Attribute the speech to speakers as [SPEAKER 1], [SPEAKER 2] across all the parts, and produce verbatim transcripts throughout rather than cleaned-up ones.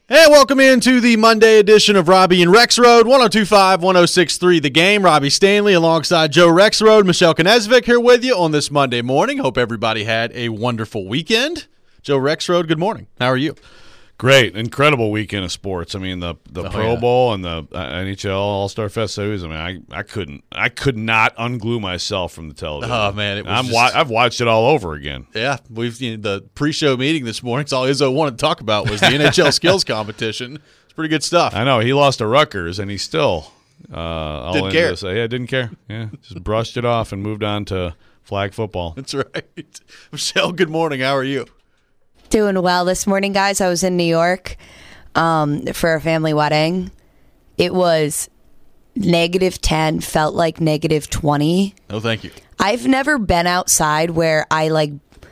[SPEAKER 1] Hey, welcome into the Monday edition of Robbie and Rexroad, one oh two point five, one oh six point three The Game. Robbie Stanley alongside Joe Rexroad, Michelle Knezvik here with you on this Monday morning. Hope everybody had a wonderful weekend. Joe Rexroad, good morning. How are you?
[SPEAKER 2] Great. Incredible weekend of sports. I mean, the the
[SPEAKER 1] Oh,
[SPEAKER 2] Pro
[SPEAKER 1] yeah.
[SPEAKER 2] Bowl and the uh, N H L All-Star festivities. I mean, I, I couldn't, I could not unglue myself from the television.
[SPEAKER 1] Oh, man, it was
[SPEAKER 2] I'm
[SPEAKER 1] just-
[SPEAKER 2] wa- I've watched it all over again.
[SPEAKER 1] Yeah, we've you know, the pre-show meeting this morning. So all Izzo wanted to talk about was the N H L skills competition. It's pretty good stuff.
[SPEAKER 2] I know he lost to Rutgers, and he still uh, all
[SPEAKER 1] Didn't
[SPEAKER 2] into
[SPEAKER 1] care.
[SPEAKER 2] this. Yeah, didn't care. Yeah, just brushed it off and moved on to flag football.
[SPEAKER 1] That's right. Michelle, good morning. How are you?
[SPEAKER 3] Doing well this morning, guys. I was in New York um, for a family wedding. It was negative ten, felt like negative twenty.
[SPEAKER 1] No, thank you.
[SPEAKER 3] I've never been outside where I like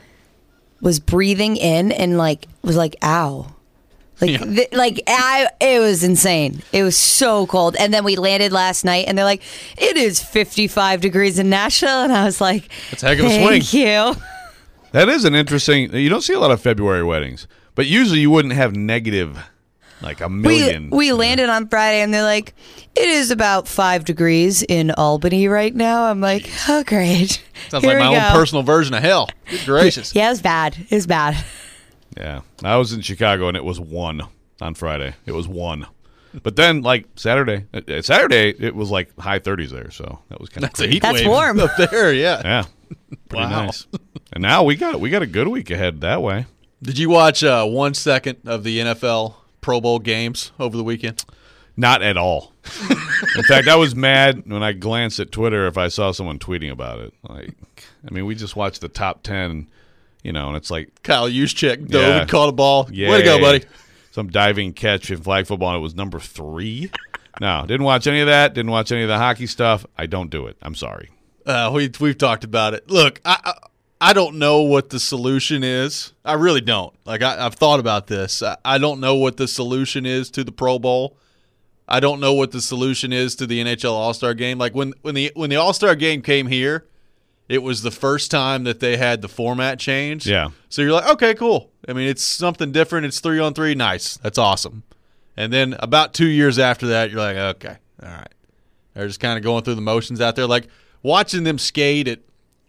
[SPEAKER 3] was breathing in and like was like, ow. Like,
[SPEAKER 1] Yeah.
[SPEAKER 3] th- like I, it was insane. It was so cold. And then we landed last night, and they're like, "It is fifty-five degrees in Nashville," and I was like,
[SPEAKER 1] That's a heck of a
[SPEAKER 3] "Thank
[SPEAKER 1] swing."
[SPEAKER 3] you."
[SPEAKER 2] That is an interesting. You don't see a lot of February weddings, but usually you wouldn't have negative, like a
[SPEAKER 3] We
[SPEAKER 2] million.
[SPEAKER 3] we landed on Friday, and they're like, "It is about five degrees in Albany right now." I'm like, "Oh, great."
[SPEAKER 1] Sounds
[SPEAKER 3] Here
[SPEAKER 1] like my
[SPEAKER 3] we
[SPEAKER 1] own
[SPEAKER 3] go.
[SPEAKER 1] personal version of hell. Good gracious.
[SPEAKER 3] Yeah, it was bad. It was bad.
[SPEAKER 2] Yeah, I was in Chicago and it was one on Friday. It was one, but then like Saturday, uh, Saturday it was like high thirties there, so that was kind of
[SPEAKER 1] That's a heat
[SPEAKER 3] That's
[SPEAKER 1] wave
[SPEAKER 3] warm.
[SPEAKER 1] up there, yeah.
[SPEAKER 2] yeah, pretty
[SPEAKER 1] Wow.
[SPEAKER 2] nice. And now we got we got a good week ahead that way.
[SPEAKER 1] Did you watch uh, one second of the N F L Pro Bowl games over the weekend?
[SPEAKER 2] Not at all. In fact, I was mad when I glanced at Twitter if I saw someone tweeting about it. Like, I mean, we just watched the top ten, you know, and it's like,
[SPEAKER 1] Kyle Juszczyk dove
[SPEAKER 2] Yeah.
[SPEAKER 1] and caught a ball.
[SPEAKER 2] yeah,
[SPEAKER 1] Way to go, buddy.
[SPEAKER 2] Some diving catch in flag football, and it was number three. No, didn't watch any of that. Didn't watch any of the hockey stuff. I don't do it. I'm sorry.
[SPEAKER 1] Uh, we we've talked about it. Look, I, I I don't know what the solution is. I really don't. Like I, I've thought about this. I, I don't know what the solution is to the Pro Bowl. I don't know what the solution is to the N H L All-Star Game. Like when when the when the All-Star Game came here, it was the first time that they had the format changed.
[SPEAKER 2] Yeah.
[SPEAKER 1] So you're like, okay, cool. I mean, it's something different. It's three on three. Nice. That's awesome. And then about two years after that, you're like, okay, all right. They're just kind of going through the motions out there. Like watching them skate at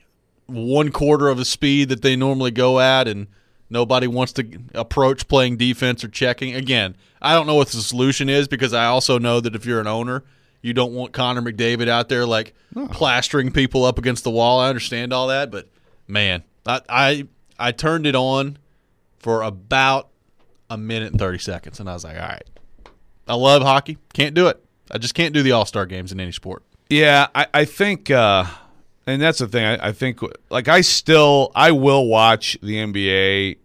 [SPEAKER 1] one quarter of the speed that they normally go at, and nobody wants to approach playing defense or checking. Again, I don't know what the solution is, because I also know that if you're an owner, you don't want Connor McDavid out there like plastering people up against the wall. I understand all that, but man, I I, I turned it on for about a minute and thirty seconds, and I was like, all right, I love hockey. Can't do it. I just can't do the All-Star games in any sport.
[SPEAKER 2] Yeah, I, I think, uh, and that's the thing. I, I think, like, I still, I will watch the N B A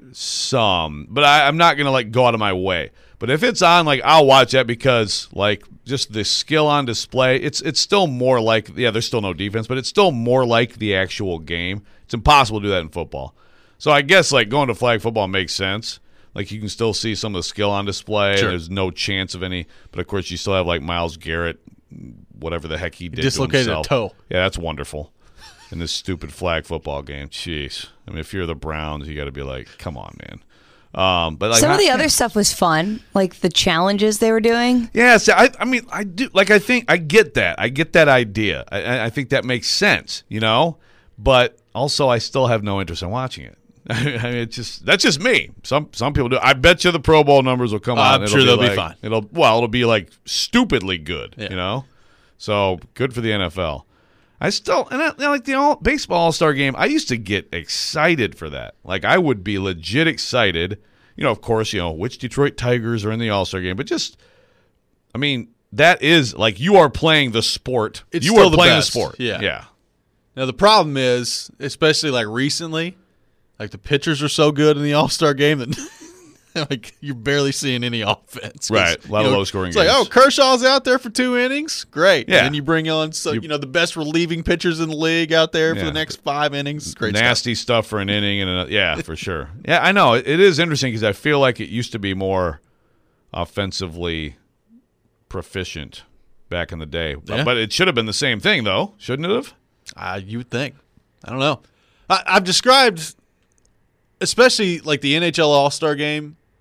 [SPEAKER 2] some, but I, I'm not going to, like, go out of my way. But if it's on, like, I'll watch that because, like, just the skill on display, it's it's still more like, yeah, there's still no defense, but it's still more like the actual game. It's impossible to do that in football. So I guess, like, going to flag football makes sense. Like, you can still see some of the skill on display.
[SPEAKER 1] Sure.
[SPEAKER 2] And there's no chance of any. But, of course, you still have, like, Myles Garrett, whatever the heck he did
[SPEAKER 1] Dislocated
[SPEAKER 2] to
[SPEAKER 1] a
[SPEAKER 2] himself.
[SPEAKER 1] toe.
[SPEAKER 2] Yeah, that's wonderful. In this stupid flag football game. Jeez. I mean, if you're the Browns, you got to be like, come on, man. Um, but like,
[SPEAKER 3] Some of the
[SPEAKER 2] I-
[SPEAKER 3] other stuff was fun, like the challenges they were doing.
[SPEAKER 2] Yeah, see, I, I mean, I do. Like, I think I get that. I get that idea. I- I, I think that makes sense, you know? But also, I still have no interest in watching it. I mean, it's just that's just me. Some some people do. I bet you the Pro Bowl numbers will come out.
[SPEAKER 1] I'm
[SPEAKER 2] and
[SPEAKER 1] sure
[SPEAKER 2] it'll
[SPEAKER 1] they'll be
[SPEAKER 2] like-
[SPEAKER 1] fine.
[SPEAKER 2] It'll well, it'll be like stupidly good.
[SPEAKER 1] Yeah.
[SPEAKER 2] You know, so good for the N F L. I still and I, you know, like the all, baseball All Star game. I used to get excited for that. Like I would be legit excited. You know, of course, you know which Detroit Tigers are in the All Star game, but just, I mean, that is like you are playing the sport.
[SPEAKER 1] It's
[SPEAKER 2] you
[SPEAKER 1] still
[SPEAKER 2] are
[SPEAKER 1] the
[SPEAKER 2] playing
[SPEAKER 1] best.
[SPEAKER 2] the sport.
[SPEAKER 1] Yeah.
[SPEAKER 2] yeah.
[SPEAKER 1] Now, the problem is, especially like recently, like the pitchers are so good in the All-Star game that like you're barely seeing any offense.
[SPEAKER 2] Right.
[SPEAKER 1] It's,
[SPEAKER 2] A lot
[SPEAKER 1] you
[SPEAKER 2] of
[SPEAKER 1] know,
[SPEAKER 2] low-scoring
[SPEAKER 1] It's like,
[SPEAKER 2] games.
[SPEAKER 1] oh, Kershaw's out there for two innings. Great.
[SPEAKER 2] Yeah.
[SPEAKER 1] And then you bring on, so you, know, the best relieving pitchers in the league out there for
[SPEAKER 2] Yeah.
[SPEAKER 1] the next five innings. It's great stuff.
[SPEAKER 2] Nasty stuff. for an inning and a, yeah, for sure. Yeah, I know it, it is interesting because I feel like it used to be more offensively proficient back in the day, but,
[SPEAKER 1] Yeah.
[SPEAKER 2] but it should have been the same thing though, shouldn't it have?
[SPEAKER 1] Uh, you would think. I don't know. I, I've described, especially like the N H L All-Star game,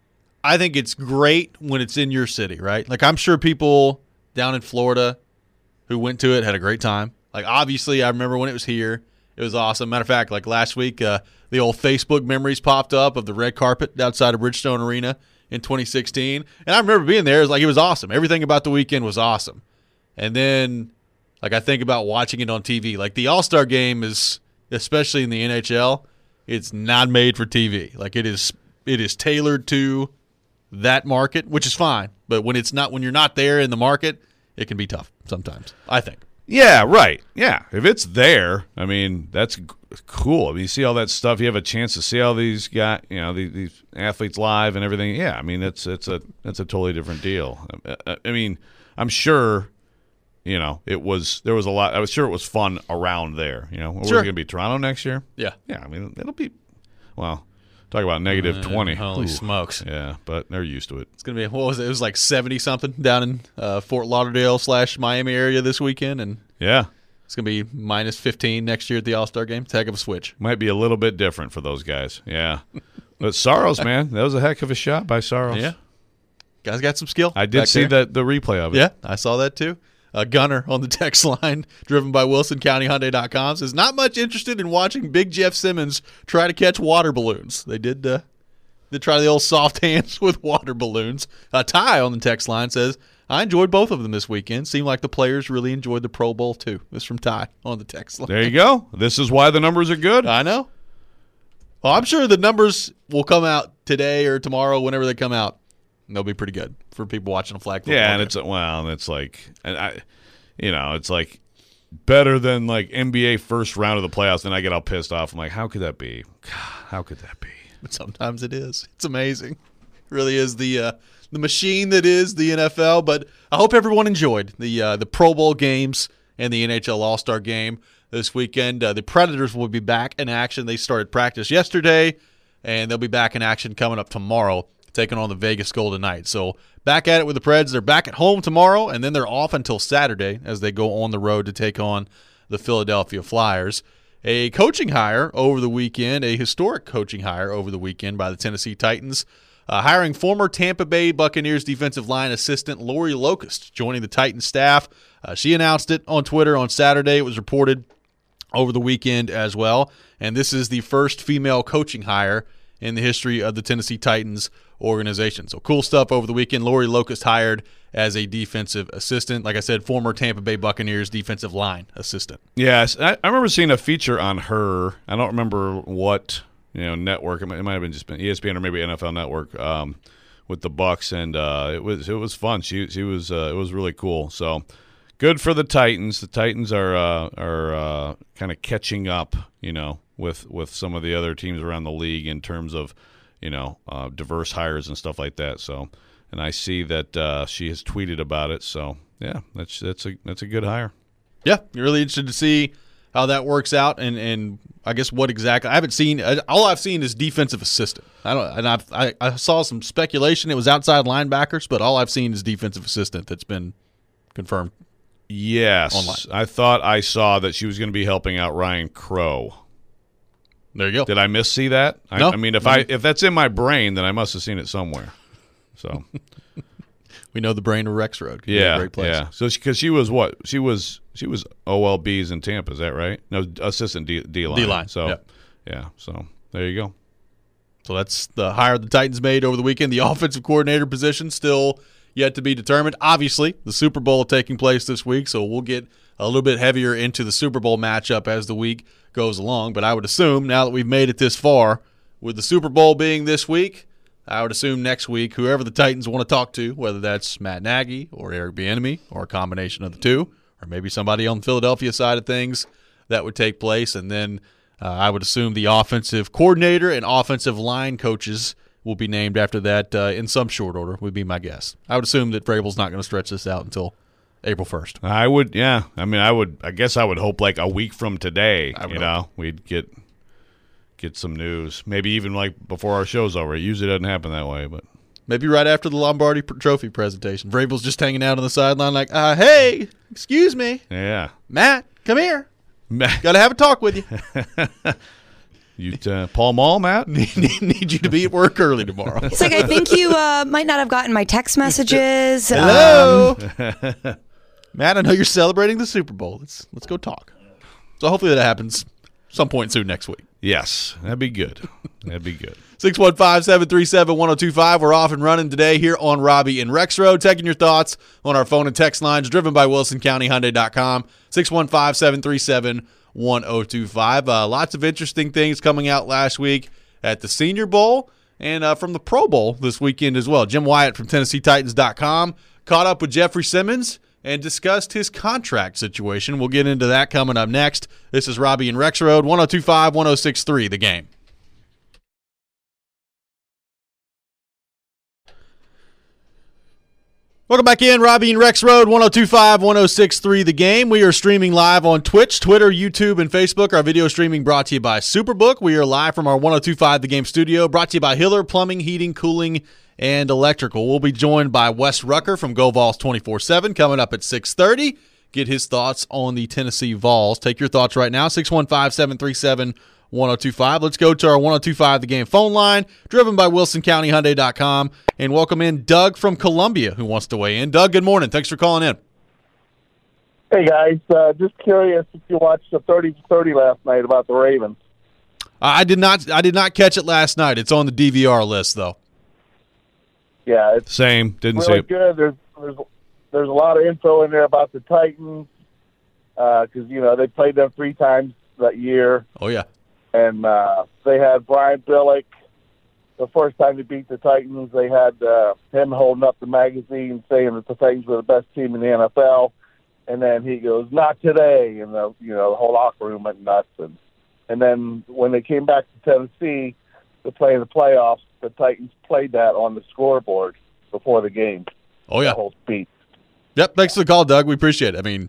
[SPEAKER 1] I think it's great when it's in your city, right? Like, I'm sure people down in Florida who went to it had a great time. Like, obviously, I remember when it was here. It was awesome. Matter of fact, like last week, uh, the old Facebook memories popped up of the red carpet outside of Bridgestone Arena in twenty sixteen. And I remember being there. It was like, it was awesome. Everything about the weekend was awesome. And then, like, I think about watching it on T V. Like, the All-Star game is, especially in the N H L, it's not made for T V. Like, it is it is tailored to that market, which is fine. But when it's not, when you're not there in the market, it can be tough sometimes, I think.
[SPEAKER 2] Yeah, right. Yeah, if it's there, I mean, that's g- cool. I mean, you see all that stuff. You have a chance to see all these guys, you know, these, these athletes live and everything. Yeah, I mean, it's it's a that's a totally different deal. I, I mean, I'm sure, you know, it was there was a lot. I was sure it was fun around there. You know, we're
[SPEAKER 1] Sure.
[SPEAKER 2] going to be Toronto next year.
[SPEAKER 1] Yeah.
[SPEAKER 2] Yeah, I mean, it'll be well. Talk about negative twenty.
[SPEAKER 1] Holy
[SPEAKER 2] Ooh.
[SPEAKER 1] smokes.
[SPEAKER 2] Yeah, but they're used to it.
[SPEAKER 1] It's going to be, what was it? It was like seventy-something down in uh, Fort Lauderdale slash Miami area this weekend, and
[SPEAKER 2] Yeah,
[SPEAKER 1] it's going to be minus fifteen next year at the All-Star game. It's a heck of a switch.
[SPEAKER 2] might be a little bit different for those guys. Yeah, but Saros, man, that was a heck of a shot by Saros.
[SPEAKER 1] Yeah. Guys got some skill.
[SPEAKER 2] I did
[SPEAKER 1] back
[SPEAKER 2] see
[SPEAKER 1] there.
[SPEAKER 2] that the replay of it.
[SPEAKER 1] Yeah, I saw that too. Uh, Gunner on the text line, driven by Wilson County Hyundai dot com, says, not much interested in watching Big Jeff Simmons try to catch water balloons. They did uh, did try the old soft hands with water balloons. Uh, Ty on the text line says, I enjoyed both of them this weekend. Seemed like the players really enjoyed the Pro Bowl too. This is from Ty on the text line.
[SPEAKER 2] There you go. This is why the numbers are good.
[SPEAKER 1] I know. Well, I'm sure the numbers will come out today or tomorrow, whenever they come out. And they'll be pretty good for people watching a flag football
[SPEAKER 2] Yeah, and
[SPEAKER 1] game.
[SPEAKER 2] it's well, it's like, and I, you know, it's like better than like N B A first round of the playoffs. Then I get all pissed off. I'm like, how could that be? God, how could that be?
[SPEAKER 1] But sometimes it is. It's amazing. It really is the uh, the machine that is the N F L. But I hope everyone enjoyed the uh, the Pro Bowl games and the N H L All-Star game this weekend. Uh, the Predators will be back in action. They started practice yesterday, and they'll be back in action coming up tomorrow, taking on the Vegas Golden Knights. So back at it with the Preds. They're back at home tomorrow, and then they're off until Saturday as they go on the road to take on the Philadelphia Flyers. A coaching hire over the weekend, a historic coaching hire over the weekend by the Tennessee Titans, uh, hiring former Tampa Bay Buccaneers defensive line assistant Lori Locust, joining the Titans staff. Uh, she announced it on Twitter on Saturday. It was reported over the weekend as well. And this is the first female coaching hire in the history of the Tennessee Titans organization. So cool stuff over the weekend. Lori Locust hired as a defensive assistant. Like I said, former Tampa Bay Buccaneers defensive line assistant.
[SPEAKER 2] Yes, I, I remember seeing a feature on her. I don't remember what you know network. It might, it might have been just been E S P N or maybe N F L Network um, with the Bucks, and uh, it was it was fun. She she was uh, it was really cool. So good for the Titans. The Titans are uh, are uh, kind of catching up, you know, with with some of the other teams around the league in terms of you know uh, diverse hires and stuff like that. So. And I see that uh, she has tweeted about it, so yeah, that's that's a that's a good hire.
[SPEAKER 1] Yeah, you're really interested to see how that works out, and, and I guess what exactly I haven't seen. All I've seen is defensive assistant. I don't, and I've, I I saw some speculation it was outside linebackers, but all I've seen is defensive assistant that's been confirmed.
[SPEAKER 2] Yes,
[SPEAKER 1] online.
[SPEAKER 2] I thought I saw that she was going to be helping out Ryan Crow.
[SPEAKER 1] There you go.
[SPEAKER 2] Did I miss see that? I,
[SPEAKER 1] No.
[SPEAKER 2] I mean, if I if that's in my brain, then I must have seen it somewhere. So
[SPEAKER 1] We know the brain of Rex Road. Could be a
[SPEAKER 2] yeah,
[SPEAKER 1] great place.
[SPEAKER 2] yeah. So because she, she was what she was she was O L B's in Tampa, is that right? No, assistant D, D line.
[SPEAKER 1] D-line,
[SPEAKER 2] So
[SPEAKER 1] yep.
[SPEAKER 2] yeah, so there you go.
[SPEAKER 1] So that's the hire the Titans made over the weekend. The offensive coordinator position still yet to be determined. Obviously, the Super Bowl taking place this week, so we'll get a little bit heavier into the Super Bowl matchup as the week goes along. But I would assume now that we've made it this far, with the Super Bowl being this week, I would assume next week, whoever the Titans want to talk to, whether that's Matt Nagy or Eric Bieniemy or a combination of the two, or maybe somebody on the Philadelphia side of things, that would take place. And then uh, I would assume the offensive coordinator and offensive line coaches will be named after that uh, in some short order, would be my guess. I would assume that Vrabel's not going to stretch this out until April first.
[SPEAKER 2] I would, yeah. I mean, I would. I guess I would hope like a week from today,
[SPEAKER 1] I would
[SPEAKER 2] you
[SPEAKER 1] hope.
[SPEAKER 2] know, we'd get get some news. Maybe even like before our show's over. It usually doesn't happen that way, but
[SPEAKER 1] Maybe right after the Lombardi pr- Trophy presentation. Vrabel's just hanging out on the sideline like, uh, hey, excuse me,
[SPEAKER 2] yeah.
[SPEAKER 1] Matt, come here. Got to have a talk with you.
[SPEAKER 2] You uh, Paul Mall, Matt?
[SPEAKER 1] need, need you to be at work early tomorrow.
[SPEAKER 3] He's like, I think you uh, might not have gotten my text messages.
[SPEAKER 1] Hello,
[SPEAKER 3] Um,
[SPEAKER 1] Matt. I know you're celebrating the Super Bowl. Let's let's go talk. So hopefully that happens some point soon next week.
[SPEAKER 2] Yes, that'd be good. That'd be good.
[SPEAKER 1] six one five, seven three seven, one oh two five. We're off and running today here on Robbie and Rex Road. Taking your thoughts on our phone and text lines, driven by Wilson County Hyundai dot com. six one five, seven three seven, one oh two five. Uh, lots of interesting things coming out last week at the Senior Bowl and uh, from the Pro Bowl this weekend as well. Jim Wyatt from Tennessee Titans dot com caught up with Jeffrey Simmons and discussed his contract situation. We'll get into that coming up next. This is Robbie and Rex Road, one oh two five, one oh six three, The Game. Welcome back in, Robbie and Rex Road, one oh two five, one oh six three, The Game. We are streaming live on Twitch, Twitter, YouTube, and Facebook. Our video streaming brought to you by Superbook. We are live from our one oh two five The Game studio, brought to you by Hiller Plumbing, Heating, Cooling, and Electrical. We'll be joined by Wes Rucker from Go Vols twenty-four seven coming up at six thirty. Get his thoughts on the Tennessee Vols. Take your thoughts right now, six one five, seven three seven, one oh two five. Let's go to our one oh two five The Game phone line, driven by Wilson County Hyundai dot com, and welcome in Doug from Columbia, who wants to weigh in. Doug, good morning. Thanks for calling in.
[SPEAKER 4] Hey, guys. Uh, just curious if you watched the thirty for thirty last night about the Ravens.
[SPEAKER 1] I did not. I did not catch it last night. It's on the D V R list, though.
[SPEAKER 4] Yeah, it's
[SPEAKER 2] Same. Didn't see
[SPEAKER 4] really
[SPEAKER 2] it.
[SPEAKER 4] good. There's, there's there's a lot of info in there about the Titans because, you know, they played them three times that year.
[SPEAKER 1] Oh, yeah.
[SPEAKER 4] And uh, they had Brian Billick. The first time they beat the Titans, they had uh, him holding up the magazine saying that the Titans were the best team in the N F L. And then he goes, not today. And, the, you know, the whole locker room went nuts. And, and then when they came back to Tennessee to play in the playoffs, the Titans played that on the scoreboard before the game.
[SPEAKER 1] Oh, yeah.
[SPEAKER 4] The whole speech.
[SPEAKER 1] Yep. Thanks for the call, Doug. We appreciate it. I mean,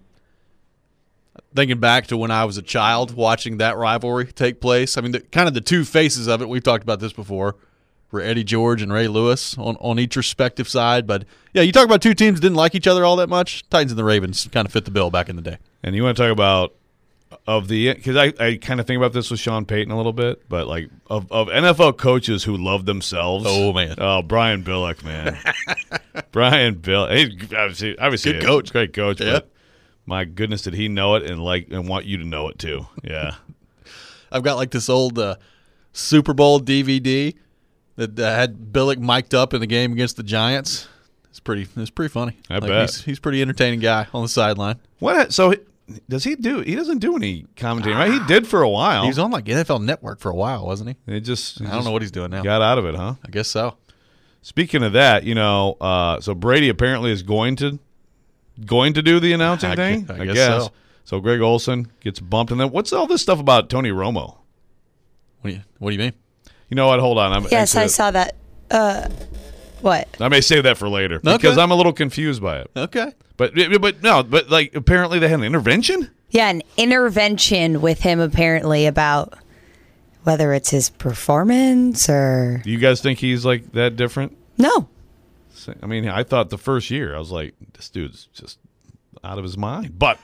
[SPEAKER 1] thinking back to when I was a child watching that rivalry take place, I mean, the, kind of the two faces of it, we've talked about this before, were Eddie George and Ray Lewis on, on each respective side. But, yeah, you talk about two teams that didn't like each other all that much. Titans and the Ravens kind of fit the bill back in the day.
[SPEAKER 2] And you want to talk about of the because I, I kind of think about this with Sean Payton a little bit, but like of, of N F L coaches who love themselves.
[SPEAKER 1] Oh man,
[SPEAKER 2] oh Brian Billick, man, Brian Billick, he's obviously obviously
[SPEAKER 1] good coach,
[SPEAKER 2] great coach,
[SPEAKER 1] yeah.
[SPEAKER 2] But my goodness, did he know it and like and want you to know it too? Yeah,
[SPEAKER 1] I've got like this old uh, Super Bowl D V D that uh, had Billick mic'd up in the game against the Giants. It's pretty, it's pretty funny.
[SPEAKER 2] I
[SPEAKER 1] like,
[SPEAKER 2] bet
[SPEAKER 1] he's, he's a pretty entertaining guy on the sideline.
[SPEAKER 2] What so? Does he do? He doesn't do any commentating, right? He did for a while.
[SPEAKER 1] He was on like N F L Network for a while, wasn't he?
[SPEAKER 2] It just
[SPEAKER 1] I don't know what he's doing now.
[SPEAKER 2] Got out of it, huh?
[SPEAKER 1] I guess so.
[SPEAKER 2] Speaking of that, you know, uh, so Brady apparently is going to going to do the announcing
[SPEAKER 1] I
[SPEAKER 2] thing.
[SPEAKER 1] guess, I guess so.
[SPEAKER 2] So Greg Olson gets bumped, and then what's all this stuff about Tony Romo?
[SPEAKER 1] What do you What do you mean?
[SPEAKER 2] You know what? Hold on. I'm,
[SPEAKER 3] yes,
[SPEAKER 2] actually,
[SPEAKER 3] I saw that. Uh, what?
[SPEAKER 2] I may save that for later
[SPEAKER 1] Okay.
[SPEAKER 2] because I'm a little confused by it.
[SPEAKER 1] Okay.
[SPEAKER 2] But but no, but like apparently they had an intervention.
[SPEAKER 3] Yeah, an intervention with him apparently about whether it's his performance or
[SPEAKER 2] Do you guys think he's like that different?
[SPEAKER 3] no.
[SPEAKER 2] I mean, I thought the first year I was like, this dude's just out of his mind. But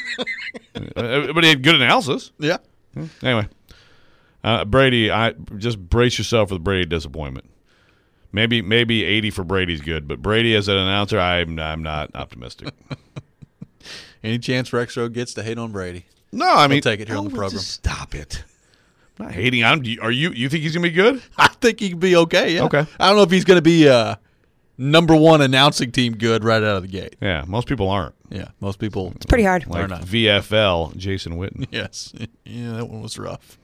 [SPEAKER 2] but he had good analysis.
[SPEAKER 1] Yeah.
[SPEAKER 2] Anyway, uh, Brady, I just brace yourself for the Brady disappointment. Maybe maybe eighty for Brady's good, but Brady as an announcer, I'm I'm not optimistic.
[SPEAKER 1] Any chance Rex Road gets to hate on Brady?
[SPEAKER 2] No, I mean,
[SPEAKER 1] take it here on the
[SPEAKER 2] oh,
[SPEAKER 1] program.
[SPEAKER 2] just Stop it. I'm not hating on him. Do you- Are you? You think he's gonna be good?
[SPEAKER 1] I think he can be okay. Yeah.
[SPEAKER 2] Okay.
[SPEAKER 1] I don't know if he's going to be uh, number one announcing team good right out of the gate.
[SPEAKER 2] Yeah, most people aren't.
[SPEAKER 1] Yeah. Most people.
[SPEAKER 3] It's pretty hard.
[SPEAKER 1] Like-
[SPEAKER 2] Like
[SPEAKER 1] not.
[SPEAKER 2] V F L, Jason Witten.
[SPEAKER 1] Yes. Yeah, that one was rough.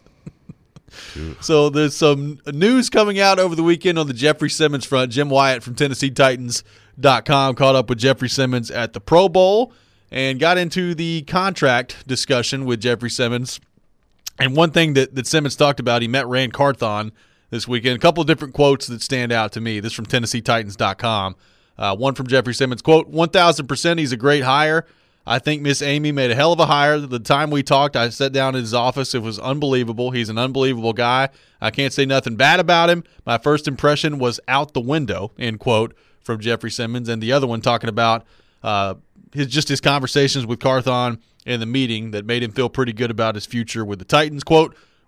[SPEAKER 1] So there's some news coming out over the weekend on the Jeffrey Simmons front. Jim Wyatt from Tennessee Titans dot com caught up with Jeffrey Simmons at the Pro Bowl and got into the contract discussion with Jeffrey Simmons. And one thing that, that Simmons talked about, he met Rand Carthon this weekend. A couple of different quotes that stand out to me. This from Tennessee Titans dot com. Uh, one from Jeffrey Simmons, quote, one thousand percent he's a great hire. I think Miss Amy made a hell of a hire. The time we talked, I sat down in his office. It was unbelievable. He's an unbelievable guy. I can't say nothing bad about him. My first impression was out the window, end quote, from Jeffrey Simmons. And the other one talking about uh, his just his conversations with Carthon in the meeting that made him feel pretty good about his future with the Titans. Quote,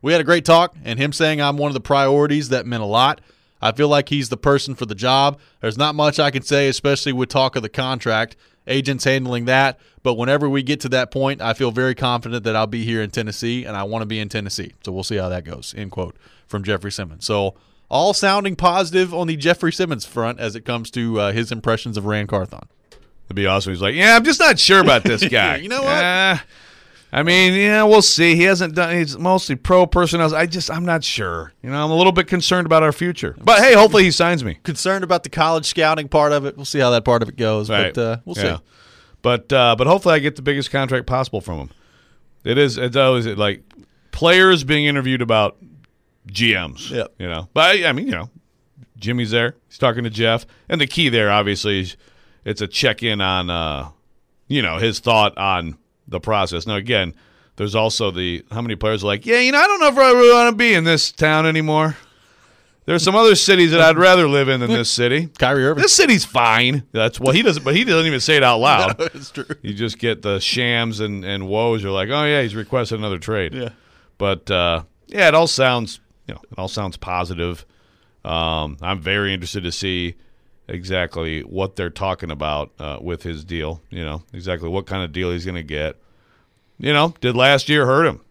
[SPEAKER 1] we had a great talk, and him saying I'm one of the priorities, that meant a lot. I feel like he's the person for the job. There's not much I can say, especially with talk of the contract. Agents handling that. But whenever we get to that point, I feel very confident that I'll be here in Tennessee, and I want to be in Tennessee. So we'll see how that goes, end quote, from Jeffrey Simmons. So all sounding positive on the Jeffrey Simmons front as it comes to uh, his impressions of Ran Carthon.
[SPEAKER 2] It'd be awesome. He's like, yeah, I'm just not sure about this guy.
[SPEAKER 1] You know what?
[SPEAKER 2] Uh, I mean, yeah, we'll see. He hasn't done. He's mostly pro personnel. I just, I'm not sure. You know, I'm a little bit concerned about our future. But hey, hopefully he signs me.
[SPEAKER 1] Concerned about the college scouting part of it. We'll see how that part of it goes.
[SPEAKER 2] Right.
[SPEAKER 1] But uh, we'll
[SPEAKER 2] Yeah.
[SPEAKER 1] see.
[SPEAKER 2] But uh, but hopefully I get the biggest contract possible from him. It is. It's always like players being interviewed about G Ms.
[SPEAKER 1] Yep.
[SPEAKER 2] You know. But I, I mean, you know, Jimmy's there. He's talking to Jeff, and the key there, obviously, is it's a check in on, uh, you know, his thought on the process. Now, again, there's also the how many players are like, yeah, you know, I don't know if I really want to be in this town anymore. There's some other cities that I'd rather live in than this city.
[SPEAKER 1] Kyrie Irving.
[SPEAKER 2] This city's fine. That's well, he doesn't, but he doesn't even say it out loud.
[SPEAKER 1] No, it's true.
[SPEAKER 2] You just get the shams and and woes. You're like, oh yeah, he's requested another trade.
[SPEAKER 1] Yeah.
[SPEAKER 2] But uh, yeah, it all sounds, you know, it all sounds positive. Um, I'm very interested to see exactly what they're talking about uh, with his deal. You know, exactly what kind of deal he's going to get. You know, did last year hurt him?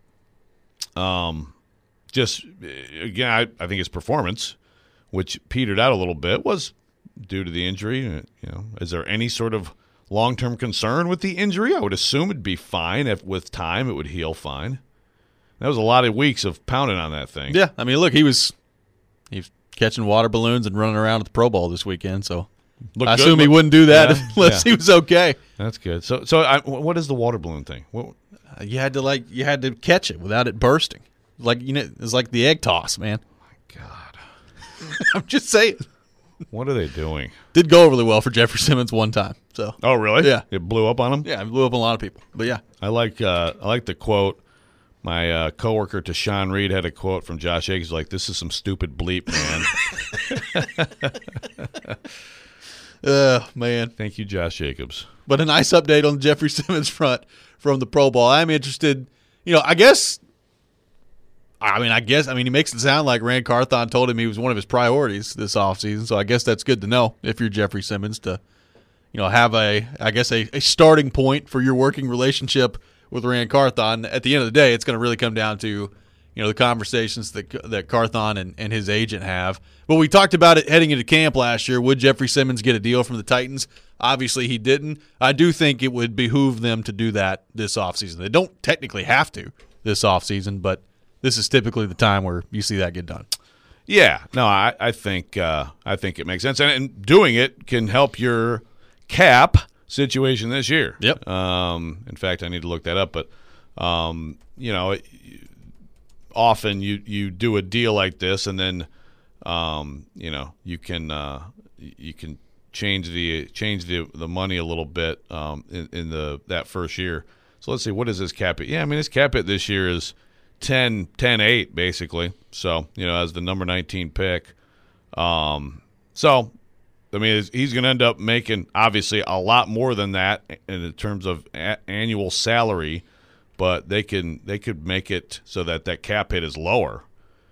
[SPEAKER 2] Um. Just, again, I, I think his performance, which petered out a little bit, was due to the injury. You know, is there any sort of long-term concern with the injury? I would assume it'd be fine. If with time, it would heal fine. That was a lot of weeks of pounding on that thing.
[SPEAKER 1] Yeah, I mean, look, he was he was catching water balloons and running around at the Pro Bowl this weekend, so
[SPEAKER 2] Looked
[SPEAKER 1] I
[SPEAKER 2] good,
[SPEAKER 1] assume he
[SPEAKER 2] looked-
[SPEAKER 1] wouldn't do that
[SPEAKER 2] Yeah,
[SPEAKER 1] unless
[SPEAKER 2] yeah.
[SPEAKER 1] he was okay.
[SPEAKER 2] That's good. So, so I, what is the water balloon thing? What,
[SPEAKER 1] You had to like you had to catch it without it bursting. Like you know, it's like the egg toss, man.
[SPEAKER 2] God,
[SPEAKER 1] I'm just saying.
[SPEAKER 2] what are they doing?
[SPEAKER 1] Did go really well for Jeffrey Simmons one time. So
[SPEAKER 2] Oh, really?
[SPEAKER 1] Yeah.
[SPEAKER 2] It blew up on him?
[SPEAKER 1] yeah, it blew up a lot of people. But yeah,
[SPEAKER 2] I like uh, I like the quote. My uh, coworker Tashawn Reed had a quote from Josh Jacobs like, "This is some stupid bleep, man."
[SPEAKER 1] uh man.
[SPEAKER 2] Thank you, Josh Jacobs.
[SPEAKER 1] But a nice update on the Jeffrey Simmons front from the Pro Bowl. I'm interested. You know, I guess. I mean, I guess. I mean, he makes it sound like Ran Carthon told him he was one of his priorities this offseason. So I guess that's good to know if you're Jeffrey Simmons to, you know, have a, I guess, a, a starting point for your working relationship with Ran Carthon. At the end of the day, it's going to really come down to, you know, the conversations that that Carthon and, and his agent have. But we talked about it heading into camp last year. Would Jeffrey Simmons get a deal from the Titans? Obviously, he didn't. I do think it would behoove them to do that this offseason. They don't technically have to this offseason, but this is typically the time where you see that get done.
[SPEAKER 2] Yeah, no, I, I think uh, I think it makes sense, and, and doing it can help your cap situation this year.
[SPEAKER 1] Yep.
[SPEAKER 2] Um, in fact, I need to look that up, but um, you know, it, often you you do a deal like this, and then um, you know you can uh, you can change the change the the money a little bit um, in, in the that first year. So let's see, what is his cap hit? Yeah, I mean his cap hit this year is ten, ten, eight basically. So, you know, as the number nineteen pick. Um, so, I mean, he's going to end up making, obviously, a lot more than that in terms of a- annual salary, but they can they could make it so that that cap hit is lower.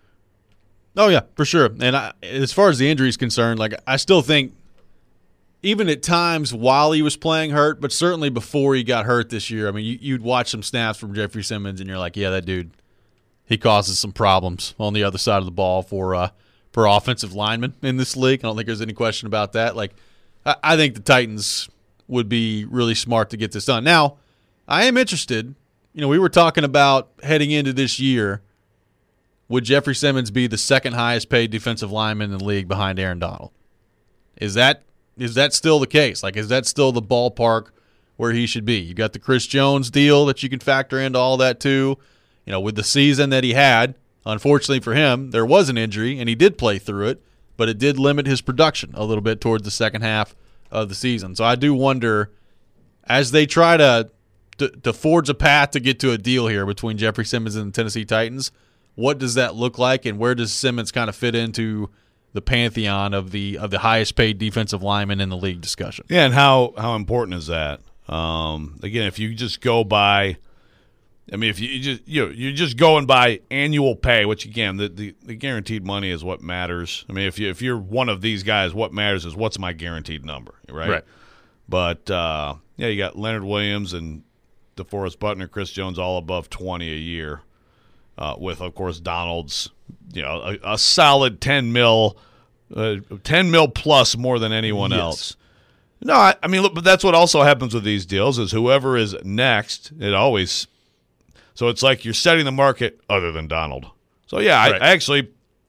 [SPEAKER 1] Oh, yeah, for sure. And I, as far as the injury is concerned, like I still think even at times while he was playing hurt, but certainly before he got hurt this year, I mean, you, you'd watch some snaps from Jeffrey Simmons and you're like, yeah, that dude, he causes some problems on the other side of the ball for uh, for offensive linemen in this league. I don't think there's any question about that. Like, I, I think the Titans would be really smart to get this done. Now, I am interested. You know, we were talking about heading into this year, would Jeffrey Simmons be the second highest paid defensive lineman in the league behind Aaron Donald? Is that is that still the case? Like, is that still the ballpark where he should be? You got the Chris Jones deal that you can factor into all that too. You know, with the season that he had, unfortunately for him, there was an injury, and he did play through it, but it did limit his production a little bit towards the second half of the season. So I do wonder, as they try to, to, to forge a path to get to a deal here between Jeffrey Simmons and the Tennessee Titans, what does that look like, and where does Simmons kind of fit into the pantheon of the of the highest paid defensive lineman in the league discussion?
[SPEAKER 2] Yeah, and how, how important is that? Um, again, if you just go by I mean, if you, you just you know, you're just going by annual pay, which again, the, the, the guaranteed money is what matters. I mean, if you if you're one of these guys, what matters is what's my guaranteed number, right?
[SPEAKER 1] Right.
[SPEAKER 2] But uh, yeah, you got Leonard Williams and DeForest Buckner, Chris Jones, all above twenty a year, uh, with of course Donald's, you know, a, a solid ten mil, uh, ten mil plus more than anyone
[SPEAKER 1] Yes.
[SPEAKER 2] else. No, I, I mean, look, but that's what also happens with these deals is whoever is next, it always. So it's like you're setting the market other than Donald. So yeah,
[SPEAKER 1] Right.
[SPEAKER 2] I, I actually,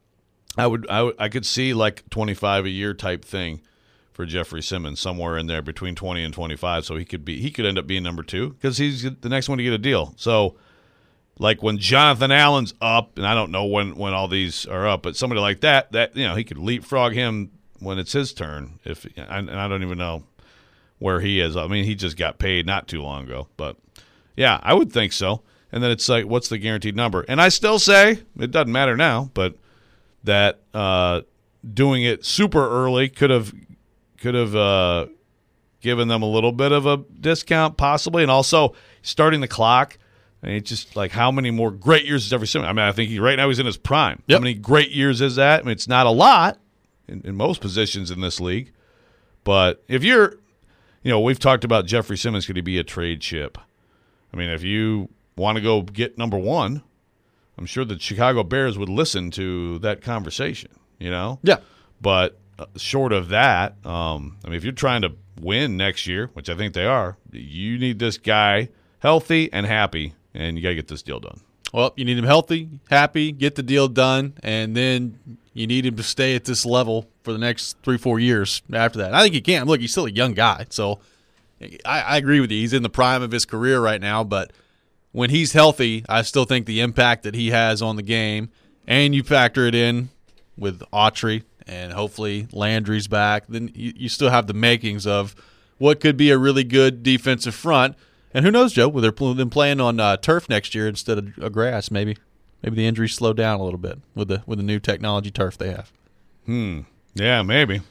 [SPEAKER 2] I would, I would, I could see like twenty-five a year type thing for Jeffrey Simmons somewhere in there between twenty and twenty-five. So he could be, he could end up being number two because he's the next one to get a deal. So like when Jonathan Allen's up, and I don't know when when all these are up, but somebody like that, that you know, he could leapfrog him when it's his turn. If and I don't even know where he is. I mean, he just got paid not too long ago, but yeah, I would think so. And then it's like, what's the guaranteed number? And I still say it doesn't matter now, but that uh, doing it super early could have could have uh, given them a little bit of a discount, possibly, and also starting the clock. I mean, it's just like how many more great years is every Simmons? I mean, I think he, right now he's in his prime.
[SPEAKER 1] Yep.
[SPEAKER 2] How many great years is that? I mean, it's not a lot in, in most positions in this league, but if you're, you know, we've talked about Jeffrey Simmons. Could he be a trade chip? I mean, if you want to go get number one, I'm sure the Chicago Bears would listen to that conversation, you know?
[SPEAKER 1] Yeah.
[SPEAKER 2] But uh, short of that, um, I mean, if you're trying to win next year, which I think they are, you need this guy healthy and happy, and you got to get this deal done.
[SPEAKER 1] Well, you need him healthy, happy, get the deal done, and then you need him to stay at this level for the next three, four years after that. I think he can. Look, he's still a young guy, so I, I agree with you. He's in the prime of his career right now, but when he's healthy, I still think the impact that he has on the game, and you factor it in with Autry and hopefully Landry's back, then you, you still have the makings of what could be a really good defensive front. And who knows, Joe, with them playing on uh, turf next year instead of uh, grass, maybe maybe the injuries slow down a little bit with the with the new technology turf they have.
[SPEAKER 2] Hmm. Yeah, maybe.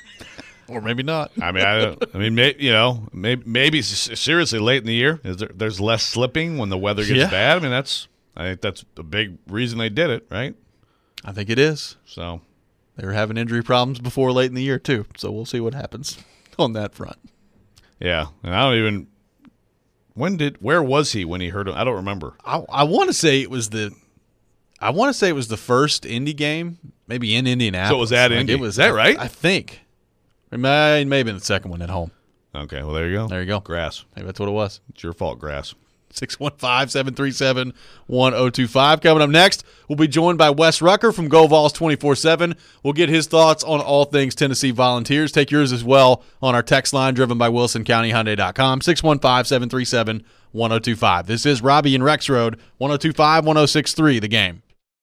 [SPEAKER 1] Or maybe not.
[SPEAKER 2] I mean, I, don't- I mean, may, you know, maybe, maybe s- seriously late in the year, is there, there's less slipping when the weather gets
[SPEAKER 1] Yeah.
[SPEAKER 2] bad. I mean, that's I think that's a big reason they did it, right?
[SPEAKER 1] I think it is.
[SPEAKER 2] So,
[SPEAKER 1] They were having injury problems before late in the year, too. So we'll see what happens on that front.
[SPEAKER 2] yeah, and I don't even. When did? Where was he when he hurt him? I don't remember.
[SPEAKER 1] I, I want to say it was the I want to say it was the first Indy game, maybe in Indianapolis.
[SPEAKER 2] So it was at
[SPEAKER 1] Like,
[SPEAKER 2] Indy.
[SPEAKER 1] It was
[SPEAKER 2] Is that
[SPEAKER 1] I-
[SPEAKER 2] right?
[SPEAKER 1] I think. It may, it may have been the second one at home.
[SPEAKER 2] Okay, well there you go.
[SPEAKER 1] There you go.
[SPEAKER 2] Grass.
[SPEAKER 1] Maybe that's what it was.
[SPEAKER 2] It's your fault, grass.
[SPEAKER 1] six one five, seven three seven, one oh two five. Coming up next, we'll be joined by Wes Rucker from Go Vols twenty-four seven. We'll get his thoughts on all things Tennessee Volunteers. Take yours as well on our text line driven by Wilson County Hyundai dot com, six one five, seven three seven, one oh two five. This is Robbie and Rex Road, one oh two five, one oh six three, The Game.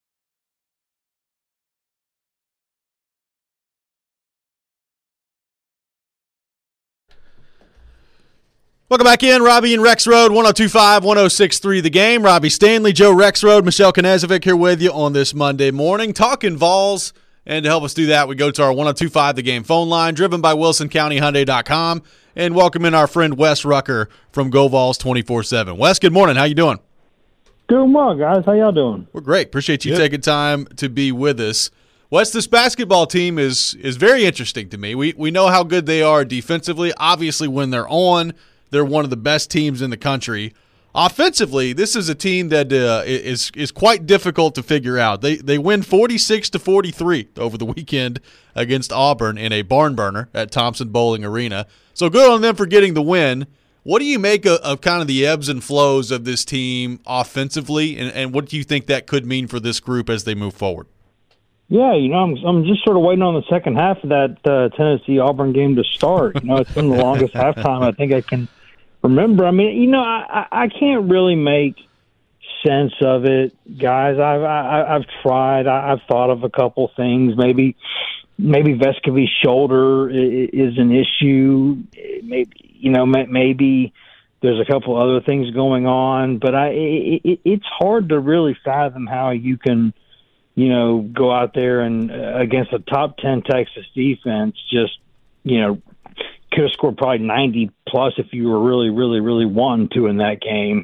[SPEAKER 1] Welcome back in, Robbie and Rex Road, one oh two five, one oh six three, The Game. Robbie Stanley, Joe Rex Road, Michelle Knezovic here with you on this Monday morning, talking Vols. And to help us do that, we go to our one oh two five The Game phone line, driven by Wilson County Hyundai dot com, and welcome in our friend Wes Rucker from Go Vols twenty-four seven. Wes, good morning. How you doing?
[SPEAKER 5] Doing well, guys. How y'all doing?
[SPEAKER 1] We're great. Appreciate you
[SPEAKER 2] Good.
[SPEAKER 1] taking time to be with us. Wes, this basketball team is is very interesting to me. We we know how good they are defensively. Obviously, when they're on, they're one of the best teams in the country. Offensively, this is a team that uh, is is quite difficult to figure out. They they win forty-six to forty-three over the weekend against Auburn in a barn burner at Thompson Bowling Arena. So good on them for getting the win. What do you make of, of kind of the ebbs and flows of this team offensively, and, and what do you think that could mean for this group as they move forward?
[SPEAKER 5] Yeah, you know, I'm I'm just sort of waiting on the second half of that uh, Tennessee Auburn game to start. You know, it's been the longest halftime I think I can remember. I mean, you know, I I can't really make sense of it, guys. I've I, I've tried. I, I've thought of a couple things. Maybe maybe Vescovi's shoulder is an issue. Maybe you know maybe there's a couple other things going on. But I it, it's hard to really fathom how you can, you know, go out there and uh, against a top ten Texas defense, just, you know, could have scored probably ninety plus if you were really, really, really wanting to in that game.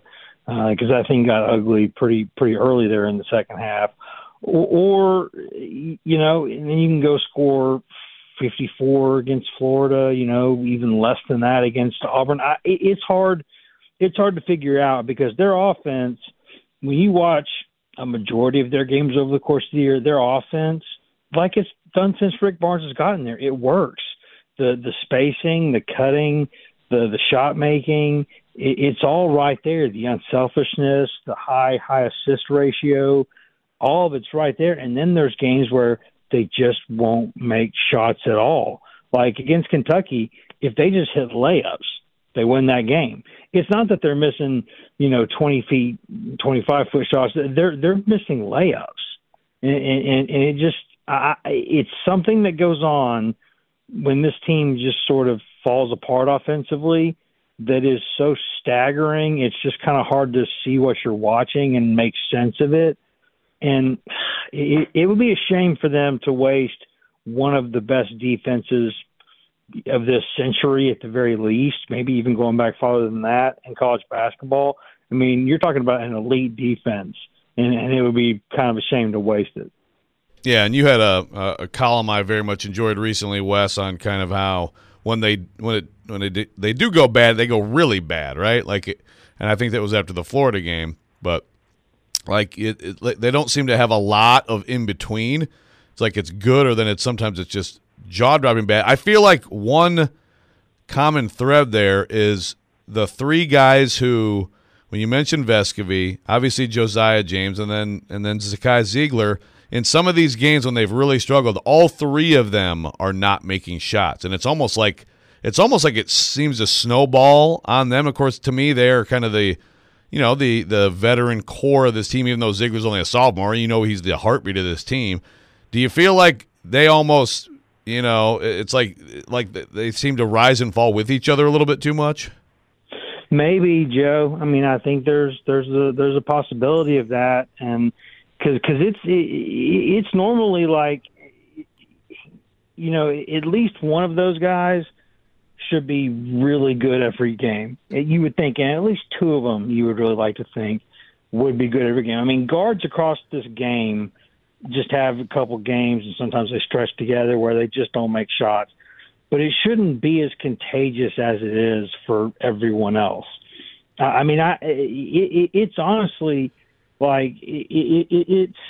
[SPEAKER 5] because uh, that thing got ugly pretty pretty early there in the second half. Or, or you know, and then you can go score fifty-four against Florida. You know, even less than that against Auburn. I, it, it's hard. It's hard to figure out because their offense, when you watch a majority of their games over the course of the year, their offense, like it's done since Rick Barnes has gotten there, it works. The the spacing, the cutting, the the shot making, it, it's all right there. The unselfishness, the high high assist ratio, all of it's right there. And then there's games where they just won't make shots at all. Like against Kentucky, if they just hit layups, they win that game. It's not that they're missing, you know, twenty feet, twenty-five foot shots. They're they're missing layups, and and, and it just I, it's something that goes on when this team just sort of falls apart offensively. That is so staggering. It's just kind of hard to see what you're watching and make sense of it. And it, it would be a shame for them to waste one of the best defenses of this century at the very least, maybe even going back farther than that in college basketball. I mean, you're talking about an elite defense, and, and it would be kind of a shame to waste it.
[SPEAKER 2] Yeah, and you had a, a column I very much enjoyed recently, Wes, on kind of how when they when it when they do, they do go bad, they go really bad, right? Like, it, and I think that was after the Florida game, but like it, it, they don't seem to have a lot of in between. It's like it's good, or then it's sometimes it's just jaw-dropping bad. I feel like one common thread there is the three guys who, when you mentioned Vescovi, obviously Josiah James, and then and then Zakai Ziegler, in some of these games when they've really struggled, all three of them are not making shots, and it's almost like it's almost like it seems to snowball on them. Of course, to me, they're kind of the you know the the veteran core of this team. Even though Ziegler's only a sophomore, you know he's the heartbeat of this team. Do you feel like they almost You know, it's like like they seem to rise and fall with each other a little bit too much.
[SPEAKER 5] Maybe, Joe. I mean, I think there's there's a there's a possibility of that, and because because it's it, it's normally like, you know, at least one of those guys should be really good every game. You would think, and at least two of them you would really like to think would be good every game. I mean, guards across this game just have a couple games, and sometimes they stretch together where they just don't make shots. But it shouldn't be as contagious as it is for everyone else. Uh, I mean, I it, it, it's honestly like it, it, it, it's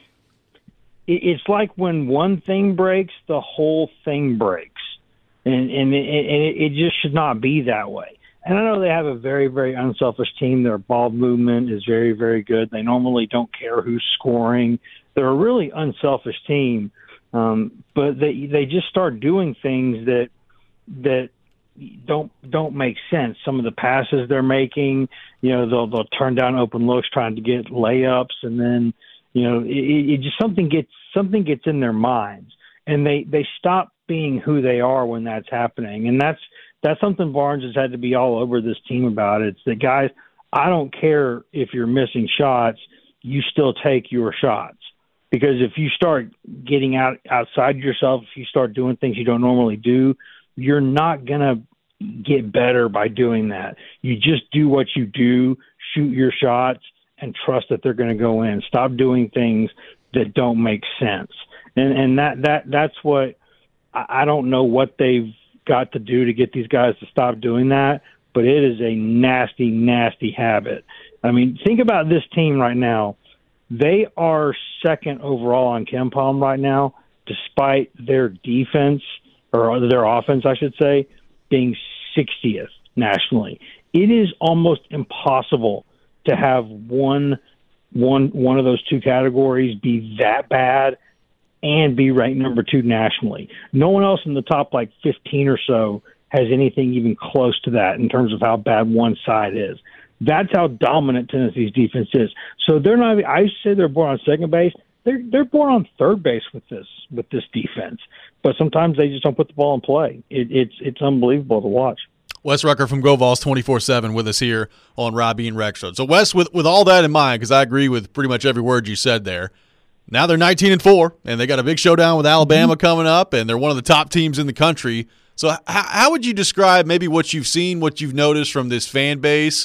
[SPEAKER 5] it, it's like when one thing breaks, the whole thing breaks, and and it, it, it just should not be that way. And I know they have a very, very unselfish team. Their ball movement is very, very good. They normally don't care who's scoring. They're a really unselfish team, um, but they they just start doing things that that don't don't make sense. Some of the passes they're making, you know, they'll they'll turn down open looks trying to get layups, and then you know it, it just something gets something gets in their minds, and they they stop being who they are when that's happening, and that's that's something Barnes has had to be all over this team about. It's that, guys, I don't care if you're missing shots, you still take your shots. Because if you start getting out outside yourself, if you start doing things you don't normally do, you're not going to get better by doing that. You just do what you do, shoot your shots, and trust that they're going to go in. Stop doing things that don't make sense. And and that, that that's what – I don't know what they've got to do to get these guys to stop doing that, but it is a nasty, nasty habit. I mean, think about this team right now. They are second overall on KenPom right now, despite their defense, or their offense, I should say, being sixtieth nationally. It is almost impossible to have one, one, one of those two categories be that bad and be ranked number two nationally. No one else in the top like fifteen or so has anything even close to that in terms of how bad one side is. That's how dominant Tennessee's defense is. So they're not. I used to say they're born on second base. They're they're born on third base with this with this defense. But sometimes they just don't put the ball in play. It, it's it's unbelievable to watch.
[SPEAKER 1] Wes Rucker from GoVols twenty-four seven with us here on Robbie and Rex Show. So Wes, with with all that in mind, because I agree with pretty much every word you said there. Now they're nineteen and four, and they got a big showdown with Alabama mm-hmm. coming up, and they're one of the top teams in the country. So how, how would you describe maybe what you've seen, what you've noticed from this fan base?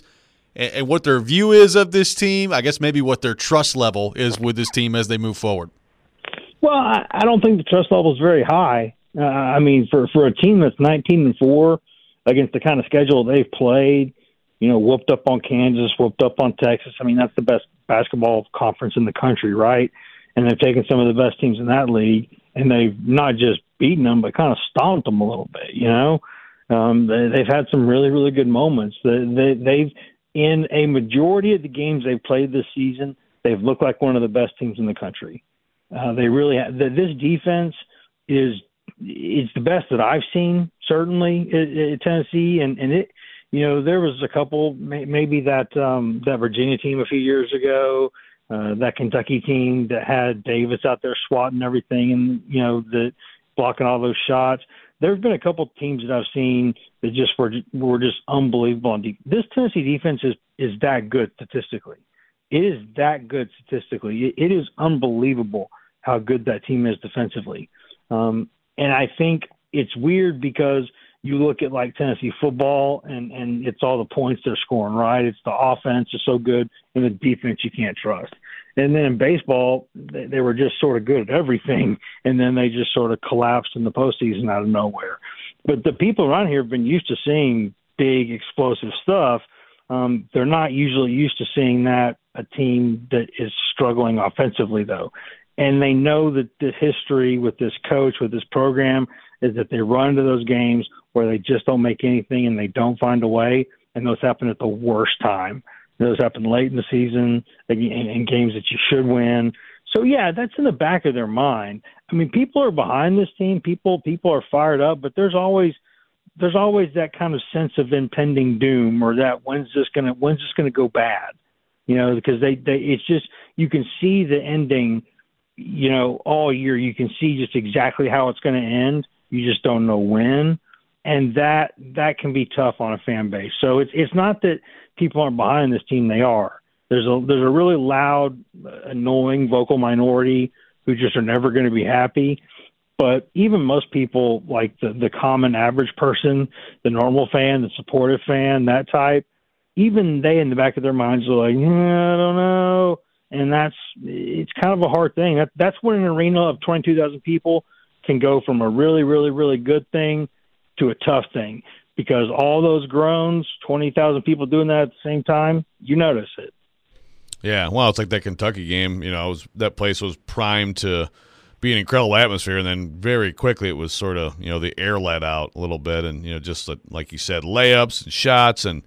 [SPEAKER 1] and, and what their view is of this team. I guess maybe what their trust level is with this team as they move forward.
[SPEAKER 5] Well, I, I don't think the trust level is very high. Uh, I mean, for, for a team that's nineteen and four against the kind of schedule they've played, you know, whooped up on Kansas, whooped up on Texas. I mean, that's the best basketball conference in the country, right? And they've taken some of the best teams in that league, and they've not just beaten them, but kind of stomped them a little bit, you know? Um, they, they've had some really, really good moments. They, they, they've, in a majority of the games they've played this season, they've looked like one of the best teams in the country. Uh, they really have. The, this defense is it's the best that I've seen, certainly, at, at Tennessee, and, and it – you know, there was a couple, maybe that um, that Virginia team a few years ago, uh, that Kentucky team that had Davis out there swatting everything and, you know, the blocking all those shots. There's been a couple teams that I've seen that just were were just unbelievable on deep. This Tennessee defense is is that good statistically. It is that good statistically. It, it is unbelievable how good that team is defensively. Um, and I think it's weird because you look at like Tennessee football and, and it's all the points they're scoring, right? It's the offense is so good and the defense you can't trust. And then in baseball, they, they were just sort of good at everything, and then they just sort of collapsed in the postseason out of nowhere. But the people around here have been used to seeing big, explosive stuff. Um, they're not usually used to seeing that a team that is struggling offensively, though. And they know that the history with this coach, with this program, is that they run into those games where they just don't make anything and they don't find a way, and those happen at the worst time. Those happen late in the season in, in games that you should win. So, yeah, that's in the back of their mind. I mean, people are behind this team. People people are fired up, but there's always there's always that kind of sense of impending doom, or that when's this gonna when's this gonna go bad? You know, because they, they it's just you can see the ending. You know, all year you can see just exactly how it's going to end. You just don't know when, and that that can be tough on a fan base. So it's it's not that people aren't behind this team; they are. There's a there's a really loud, annoying vocal minority who just are never going to be happy. But even most people, like the the common average person, the normal fan, the supportive fan, that type, even they in the back of their minds are like, yeah, I don't know. And that's it's kind of a hard thing. That that's when an arena of twenty-two thousand people can go from a really, really, really good thing to a tough thing, because all those groans, twenty thousand people doing that at the same time, you notice it.
[SPEAKER 2] Yeah, well, it's like that Kentucky game. You know, it was, that place was primed to be an incredible atmosphere, and then very quickly it was sort of, you know, the air let out a little bit, and, you know, just like you said, layups and shots, and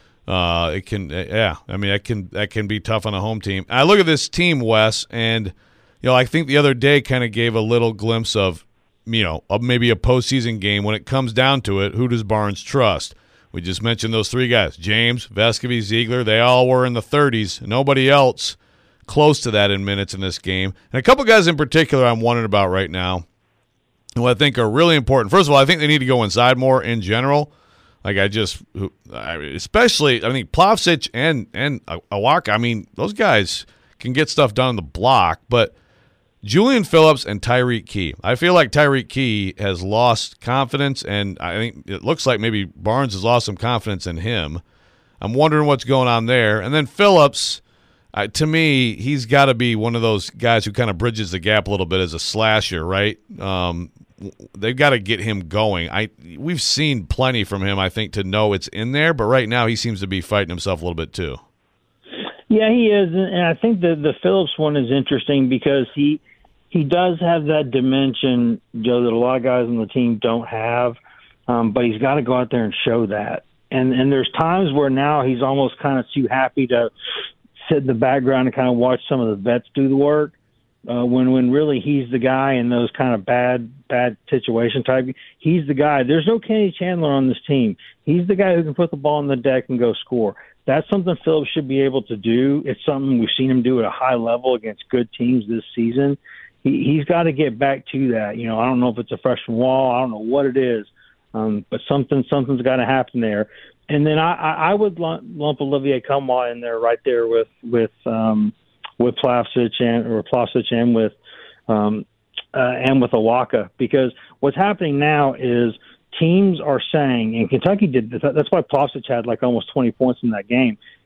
[SPEAKER 2] uh, it can, yeah, I mean, that can that can be tough on a home team. I look at this team, Wes, and, you know, I think the other day kind of gave a little glimpse of, you know, of maybe a postseason game. When it comes down to it, who does Barnes trust? We just mentioned those three guys, James, Vescovi, Ziegler. They all were in the thirties. Nobody else close to that in minutes in this game. And a couple guys in particular I'm wondering about right now who I think are really important. First of all, I think they need to go inside more in general. Like I just – especially, I think Plavsic and, and Awaka, I mean, those guys can get stuff done on the block. But Julian Phillips and Tyreek Key. I feel like Tyreek Key has lost confidence, and I think it looks like maybe Barnes has lost some confidence in him. I'm wondering what's going on there. And then Phillips – Uh, to me, he's got to be one of those guys who kind of bridges the gap a little bit as a slasher, right? Um, they've got to get him going. I we've seen plenty from him, I think, to know it's in there, but right now he seems to be fighting himself a little bit too.
[SPEAKER 5] Yeah, he is, and I think the the Phillips one is interesting because he he does have that dimension, Joe, that a lot of guys on the team don't have, um, but he's got to go out there and show that. And and there's times where now he's almost kind of too happy to sit in the background and kind of watch some of the vets do the work, uh, when when really he's the guy in those kind of bad bad situation type. He's the guy. There's no Kenny Chandler on this team. He's the guy who can put the ball on the deck and go score. That's something Phillips should be able to do. It's something we've seen him do at a high level against good teams this season. He, he's got to get back to that. You know, I don't know if it's a freshman wall. I don't know what it is, um, but something something's got to happen there. And then I, I would lump Olivier Nkamhoua in there, right there with with um, with Plavsic and or Plavsic and with um, uh, and with Awaka, because what's happening now is teams are saying, and Kentucky did this. That's why Plavsic had like almost twenty points in that game.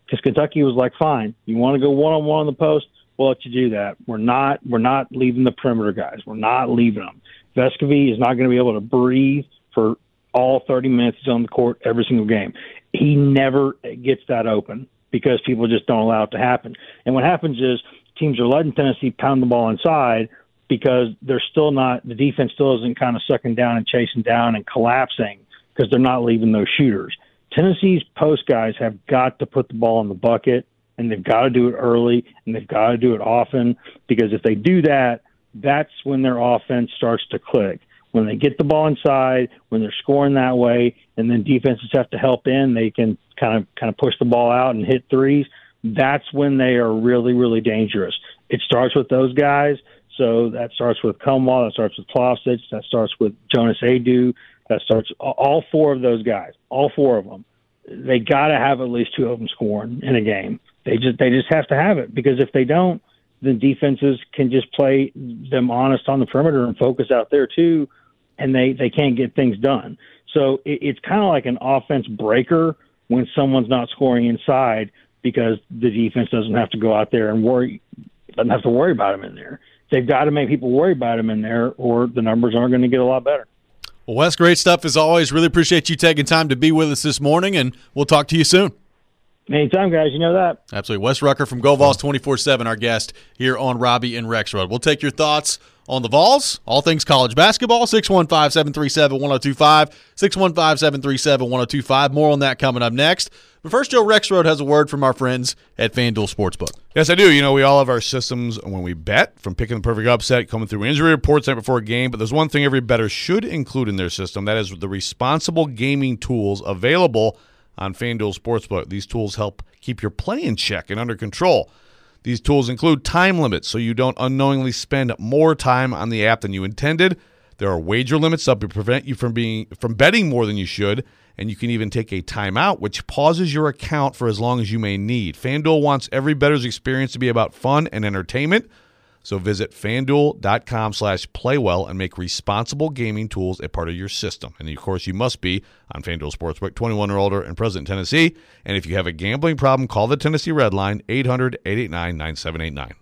[SPEAKER 5] because Kentucky was like, fine, you want to go one-on-one on the post, we'll let you do that. We're not we're not leaving the perimeter guys. We're not leaving them. Vescovy is not going to be able to breathe for all thirty minutes he's on the court every single game. He never gets that open because people just don't allow it to happen. And what happens is teams are letting Tennessee pound the ball inside because they're still not, the defense still isn't kind of sucking down and chasing down and collapsing because they're not leaving those shooters. Tennessee's post guys have got to put the ball in the bucket, and they've got to do it early, and they've got to do it often, because if they do that, that's when their offense starts to click. When they get the ball inside, when they're scoring that way, and then defenses have to help in, they can kind of kind of push the ball out and hit threes. That's when they are really, really dangerous. It starts with those guys. So that starts with Kumwa, that starts with Plavsic, that starts with Jonas Adu, that starts all four of those guys, all four of them. They got to have at least two of them scoring in a game. They just they just have to have it, because if they don't, then defenses can just play them honest on the perimeter and focus out there too, and they, they can't get things done. So it, it's kind of like an offense breaker when someone's not scoring inside, because the defense doesn't have to go out there and worry, doesn't have to worry about them in there. They've got to make people worry about them in there, or the numbers aren't going to get a lot better.
[SPEAKER 1] Well, Wes, great stuff as always. Really appreciate you taking time to be with us this morning, and we'll talk to you soon.
[SPEAKER 5] Anytime, guys. You know that.
[SPEAKER 1] Absolutely. Wes Rucker from Go Vols twenty-four seven, our guest here on Robbie and Rexrode. We'll take your thoughts on the Vols, all things college basketball, six one five, seven three seven, one oh two five, six one five, seven three seven, one oh two five. More on that coming up next. But first, Joe Rexrode has a word from our friends at FanDuel Sportsbook.
[SPEAKER 2] Yes, I do. You know, we all have our systems when we bet, from picking the perfect upset, coming through injury reports night before a game. But there's one thing every bettor should include in their system. That is the responsible gaming tools available on FanDuel Sportsbook. These tools help keep your play in check and under control. These tools include time limits, so you don't unknowingly spend more time on the app than you intended. There are wager limits that prevent you from being from betting more than you should, and you can even take a timeout, which pauses your account for as long as you may need. FanDuel wants every bettor's experience to be about fun and entertainment. So visit FanDuel.com slash playwell and make responsible gaming tools a part of your system. And, of course, you must be on FanDuel Sportsbook, twenty-one or older, and present in Tennessee. And if you have a gambling problem, call the Tennessee Red Line, eight hundred, eight eight nine, nine seven eight nine.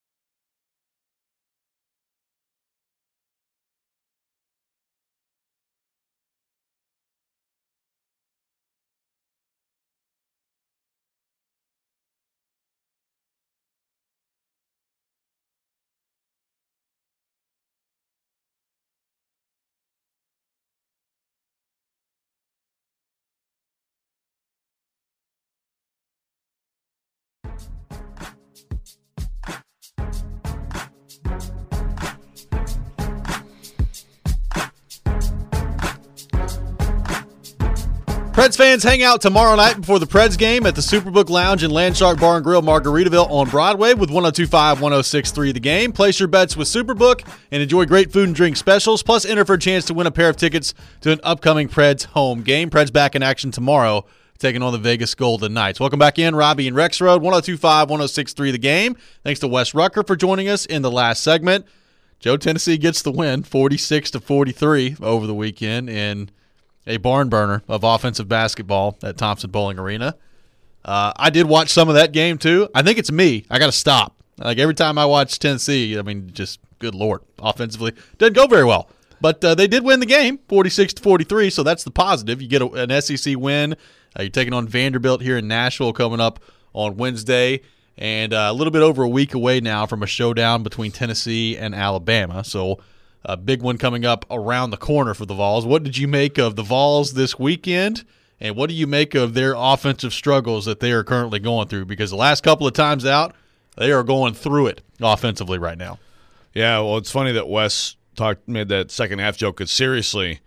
[SPEAKER 1] Preds fans, hang out tomorrow night before the Preds game at the Superbook Lounge and Landshark Bar and Grill, Margaritaville on Broadway with one oh two five, one oh six three The Game. Place your bets with Superbook and enjoy great food and drink specials, plus enter for a chance to win a pair of tickets to an upcoming Preds home game. Preds back in action tomorrow, taking on the Vegas Golden Knights. Welcome back in, Robbie and Rexrode, one oh two five, one oh six three The Game. Thanks to Wes Rucker for joining us in the last segment. Joe, Tennessee gets the win, forty-six to forty-three over the weekend in a barn burner of offensive basketball at Thompson Bowling Arena. Uh, I did watch some of that game, too. I think it's me. I got to stop. Like, every time I watch Tennessee, I mean, just, good Lord, offensively, didn't go very well. But uh, they did win the game, forty-six to forty-three, so that's the positive. You get a, an S E C win. Uh, you're taking on Vanderbilt here in Nashville coming up on Wednesday, and uh, a little bit over a week away now from a showdown between Tennessee and Alabama. So, a big one coming up around the corner for the Vols. What did you make of the Vols this weekend, and what do you make of their offensive struggles that they are currently going through? Because the last couple of times out, they are going through it offensively right now.
[SPEAKER 2] Yeah, well, it's funny that Wes talked made that second half joke, because seriously,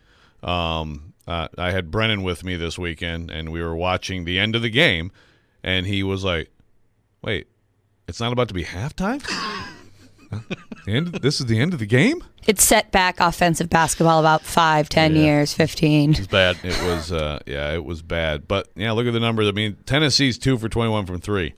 [SPEAKER 2] um, uh, I had Brennan with me this weekend, and we were watching the end of the game, and he was like, wait, it's not about to be halftime? The end, this is the end of the game?
[SPEAKER 3] It's set back offensive basketball about five, ten
[SPEAKER 2] Yeah.
[SPEAKER 3] years, fifteen.
[SPEAKER 1] It's bad.
[SPEAKER 2] It was, uh, yeah, it was bad. But, yeah, look at the numbers. I mean, Tennessee's two for twenty-one from three.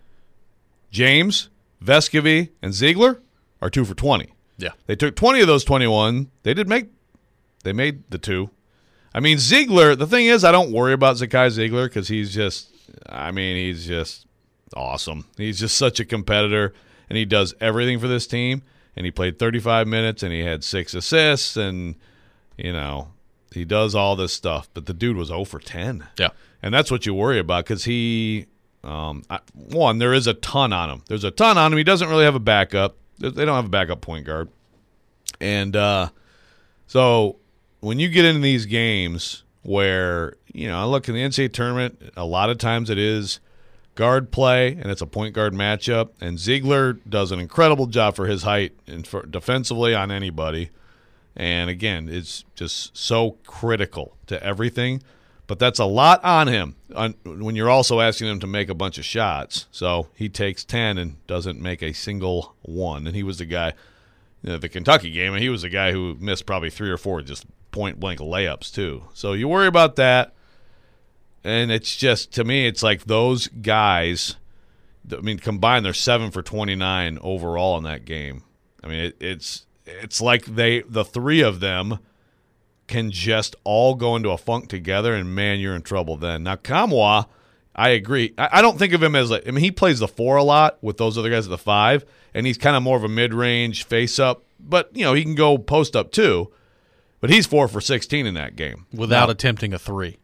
[SPEAKER 2] James, Vescovy, and Ziegler are two for twenty.
[SPEAKER 1] Yeah.
[SPEAKER 2] They took twenty of those twenty-one. They did make – they made the two. I mean, Ziegler – the thing is, I don't worry about Zakai Ziegler because he's just I mean, he's just awesome. He's just such a competitor, and he does everything for this team. And he played thirty-five minutes, and he had six assists, and, you know, he does all this stuff. But the dude was zero for ten.
[SPEAKER 1] Yeah.
[SPEAKER 2] And that's what you worry about because he, um, I, one, there is a ton on him. There's a ton on him. He doesn't really have a backup. They don't have a backup point guard. And uh, so when you get into these games where, you know, I look in the N C double A tournament, a lot of times it is guard play, and it's a point guard matchup. And Ziegler does an incredible job for his height and for defensively on anybody. And, again, it's just so critical to everything. But that's a lot on him on, when you're also asking him to make a bunch of shots. So he takes ten and doesn't make a single one. And he was the guy, you know, the Kentucky game, and he was the guy who missed probably three or four just point-blank layups too. So you worry about that. And it's just, to me, it's like those guys, I mean, combined, they're seven for twenty-nine overall in that game. I mean, it, it's it's like they the three of them can just all go into a funk together, and, man, you're in trouble then. Now, Kamwa, I agree. I, I don't think of him as like – I mean, he plays the four a lot with those other guys at the five, and he's kind of more of a mid-range face-up. But, you know, he can go post-up too. But he's four for sixteen in that game.
[SPEAKER 1] Without
[SPEAKER 2] now,
[SPEAKER 1] attempting a three.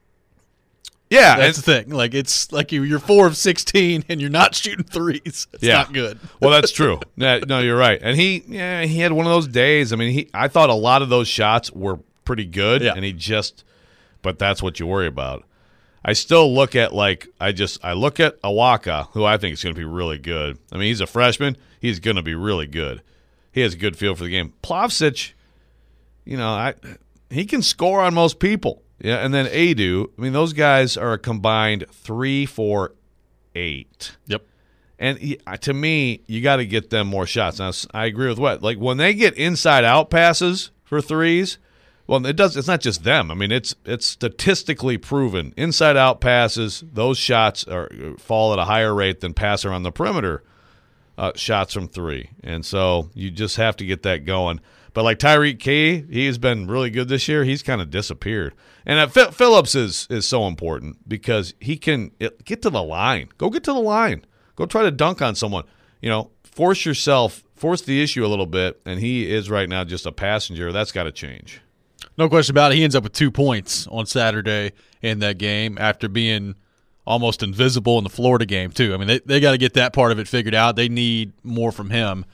[SPEAKER 2] Yeah.
[SPEAKER 1] That's the thing. Like, it's like you, you're four of sixteen, and you're not shooting threes. It's
[SPEAKER 2] yeah.
[SPEAKER 1] not good.
[SPEAKER 2] Well, that's true. Yeah, no, you're right. And he yeah, he had one of those days. I mean, he I thought a lot of those shots were – pretty good,
[SPEAKER 1] yeah.
[SPEAKER 2] and he just – but that's what you worry about. I still look at, like, I just – I look at Awaka, who I think is going to be really good. I mean, he's a freshman. He's going to be really good. He has a good feel for the game. Plavsic, you know, I he can score on most people. Yeah, and then Adu, I mean, those guys are a combined three for eight.
[SPEAKER 1] Yep.
[SPEAKER 2] And he, to me, you got to get them more shots. Now, I agree with what? Like, when they get inside-out passes for threes – well, it does. It's not just them. I mean, it's it's statistically proven. Inside-out passes, those shots are fall at a higher rate than passer on the perimeter uh, shots from three. And so you just have to get that going. But like Tyreek Key, he has been really good this year. He's kind of disappeared. And uh, F- Phillips is is so important because he can it, get to the line. Go get to the line. Go try to dunk on someone. You know, force yourself, force the issue a little bit. And he is right now just a passenger. That's got to change.
[SPEAKER 1] No question about it. He ends up with two points on Saturday in that game after being almost invisible in the Florida game, too. I mean, they, they got to get that part of it figured out. They need more from him.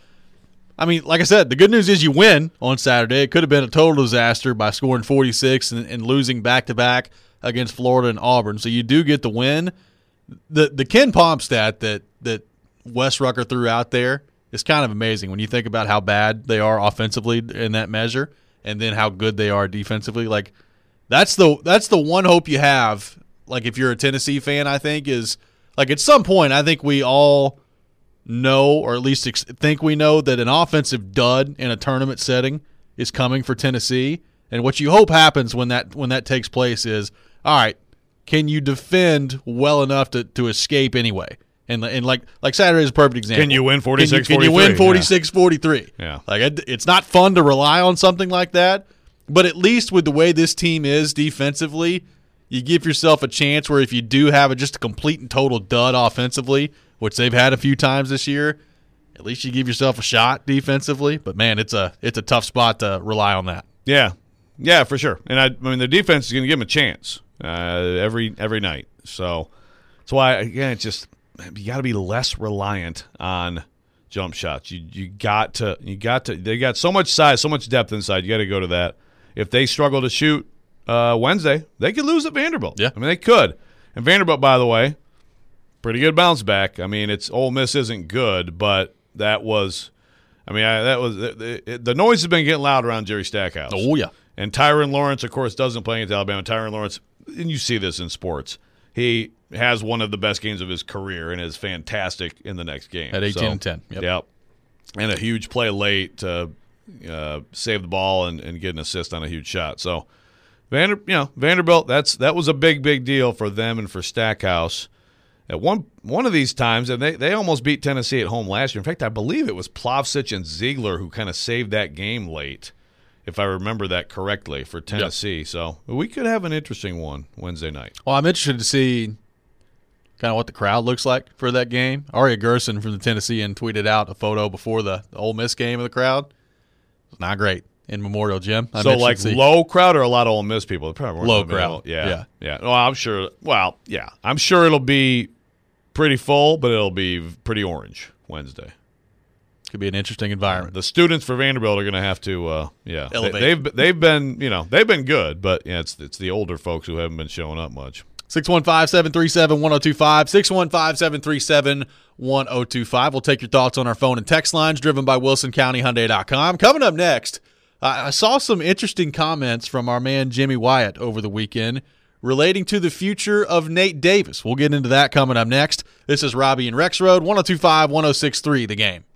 [SPEAKER 1] I mean, like I said, the good news is you win on Saturday. It could have been a total disaster by scoring forty-six and, and losing back-to-back against Florida and Auburn. So you do get the win. The the Ken Pom stat that, that Wes Rucker threw out there is kind of amazing when you think about how bad they are offensively in that measure. And then how good they are defensively. Like that's the that's the one hope you have. Like if you're a Tennessee fan, I think is like at some point I think we all know, or at least ex- think we know, that an offensive dud in a tournament setting is coming for Tennessee. And what you hope happens when that when that takes place is, all right, can you defend well enough to, to escape anyway? And and like like Saturday is a perfect example.
[SPEAKER 2] Can you win forty-six
[SPEAKER 1] Can you, can you win forty-six forty-three?
[SPEAKER 2] Yeah.
[SPEAKER 1] Like it, it's not fun to rely on something like that, but at least with the way this team is defensively, you give yourself a chance where if you do have a, just a complete and total dud offensively, which they've had a few times this year, at least you give yourself a shot defensively. But man, it's a it's a tough spot to rely on that.
[SPEAKER 2] Yeah, yeah, for sure. And I, I mean, the defense is going to give them a chance uh, every every night. So that's why again, it's just. You got to be less reliant on jump shots. You you got to you got to. They got so much size, so much depth inside. You got to go to that. If they struggle to shoot uh, Wednesday, they could lose at Vanderbilt.
[SPEAKER 1] Yeah,
[SPEAKER 2] I mean they could. And Vanderbilt, by the way, pretty good bounce back. I mean, it's Ole Miss isn't good, but that was. I mean, I, that was the, the, the noise has been getting loud around Jerry Stackhouse.
[SPEAKER 1] Oh yeah,
[SPEAKER 2] and Tyron Lawrence, of course, doesn't play against Alabama. Tyron Lawrence, and you see this in sports. He has one of the best games of his career and is fantastic in the next game.
[SPEAKER 1] At eighteen
[SPEAKER 2] so,
[SPEAKER 1] and ten. Yep.
[SPEAKER 2] yep. And a huge play late to uh, save the ball and, and get an assist on a huge shot. So Vander, you know, Vanderbilt, that's that was a big, big deal for them and for Stackhouse. At one one of these times, and they, they almost beat Tennessee at home last year. In fact, I believe it was Plavsic and Ziegler who kind of saved that game late, if I remember that correctly, for Tennessee. Yep. So we could have an interesting one Wednesday night.
[SPEAKER 1] Well, I'm interested to see kind of what the crowd looks like for that game. Aria Gerson from the Tennessean tweeted out a photo before the, the Ole Miss game of the crowd. It's not great in Memorial Gym. I
[SPEAKER 2] so
[SPEAKER 1] mentioned
[SPEAKER 2] like
[SPEAKER 1] see-
[SPEAKER 2] low crowd or a lot of Ole Miss people? Probably
[SPEAKER 1] Low
[SPEAKER 2] weren't
[SPEAKER 1] crowd.
[SPEAKER 2] Yeah,
[SPEAKER 1] Yeah.
[SPEAKER 2] yeah. Well, I'm sure. Well, yeah, I'm sure it'll be pretty full, but it'll be pretty orange Wednesday.
[SPEAKER 1] Could be an interesting environment.
[SPEAKER 2] The students for Vanderbilt are going to have to, uh, yeah,
[SPEAKER 1] Elevate.
[SPEAKER 2] They, they've they've been, you know, they've been good, but yeah, it's it's the older folks who haven't been showing up much.
[SPEAKER 1] six one five, seven three seven, one oh two five, six one five, seven three seven, one oh two five. We'll take your thoughts on our phone and text lines driven by Wilson County Hyundai dot com. Coming up next, uh, I saw some interesting comments from our man Jimmy Wyatt over the weekend relating to the future of Nate Davis. We'll get into that coming up next. This is Robbie and Rex Road, one oh two five, one oh six three, The Game.